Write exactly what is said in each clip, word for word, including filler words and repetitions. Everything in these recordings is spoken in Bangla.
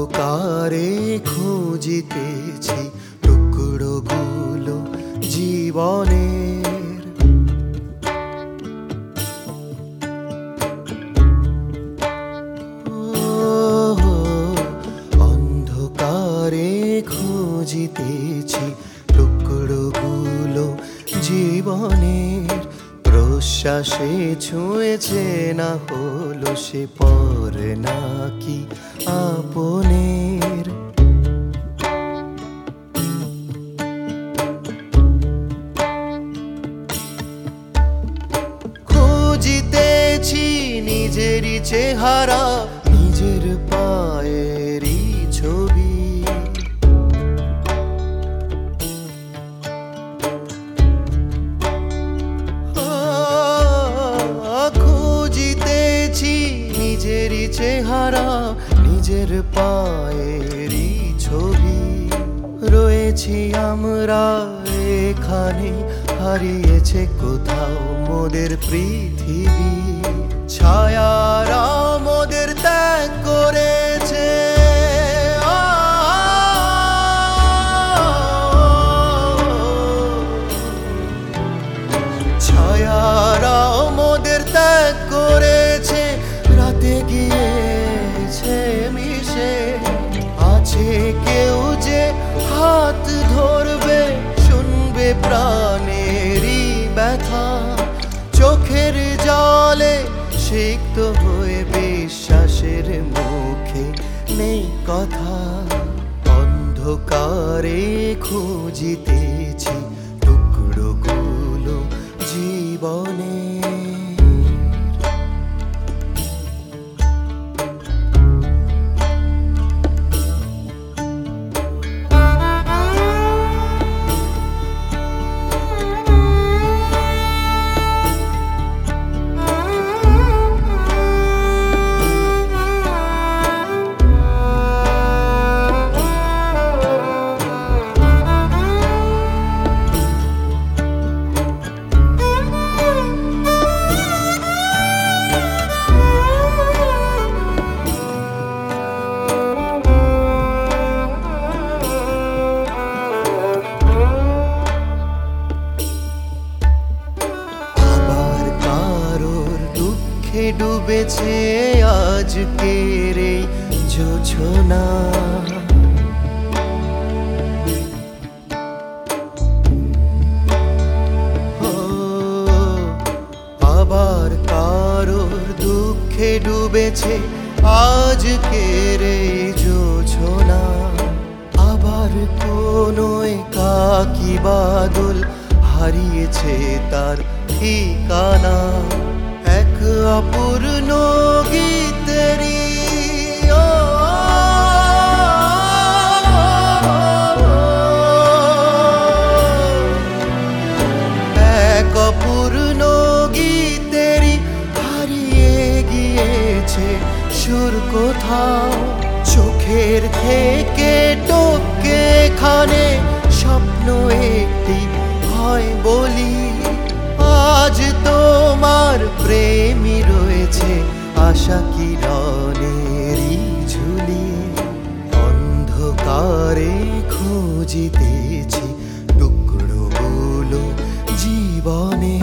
অন্ধকারে খুঁজিতেছি টুকরোগুলো জীবনের। অন্ধকারে খুঁজিতেছি টুকরোগুলো জীবনের। প্রশ্বাসে ছুঁয়েছে না হলো সে পর নাকি আপনের। খুঁজিতেছি নিজেরই চেহারা, নিজের পায়েরই ছবি। খুঁজিতেছি নিজেরই চেহারা, নিজের পায়েরই ছবি। রয়েছি আমরা এখানে, হারিয়েছে কোথাও মোদের পৃথিবী। ছায়ারা মোদের ত্যাগ করেছে, ছায়ারা মোদের ত্যাগ করেছে। রাতে গিয়েছে মিশে, আছে কেউ যে হাত ধরবে, শুনবে প্রাণেরই ব্যথা। চোখের জলে সিক্ত হয়ে বিশ্বাসের মুখে নেই কথা। অন্ধকারে খুঁজিতেছি টুকরোগুলো জীবনে। ডুবেছে আজকের এই জোছনা। আবার কারোর দুঃখে ডুবেছে আজকের এই জোছনা। আবার কোনো একাকী বাদল হারিয়েছে তার ঠিকানা। এক অপূর্ণ গীতেরই এক অপূর্ণ গীতেরই হারিয়ে গিয়েছে সুর কোথাও। চোখের থেকে টপকে খানে স্বপ্ন একটি হয় বলি। আজ তোমার প্রেমী রয়েছে আশা কিরণেরই ঝুলি। অন্ধকারে খুঁজিতেছি টুকরোগুলো জীবনে।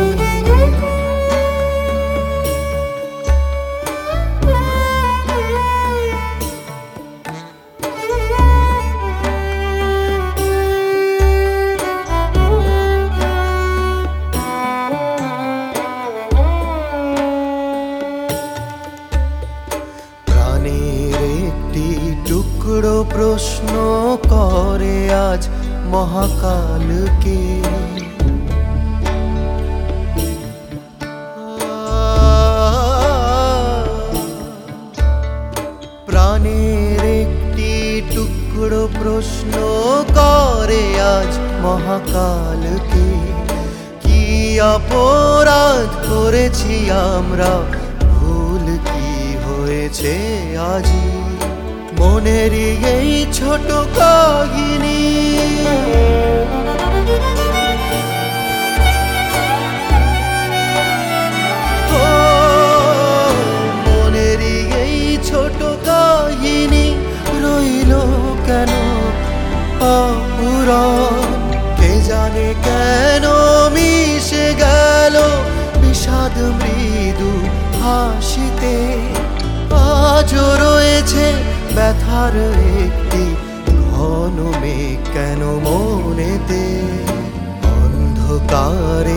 টুকরো প্রশ্ন করে আজ মহাকালকে। প্রাণের একটি টুকরো প্রশ্ন করে আজ মহাকালকে। কি অপরাধ করেছি আমরা, ভুল কি হয়েছে আজি। মনেরই এই ছোট কাহিনী, মনেরই এই ছোট কাহিনী আজও রয়েছে ব্যথার একটি ঘন মেঘ কেন মনেতে। অন্ধকারে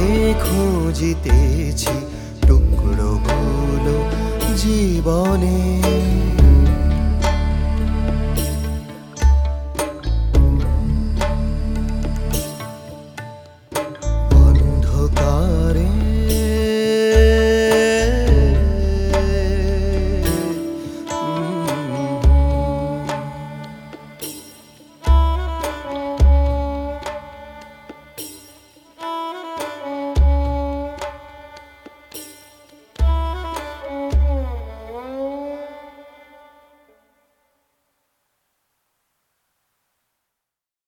খুঁজিতেছি টুকরোগুলো জীবনে।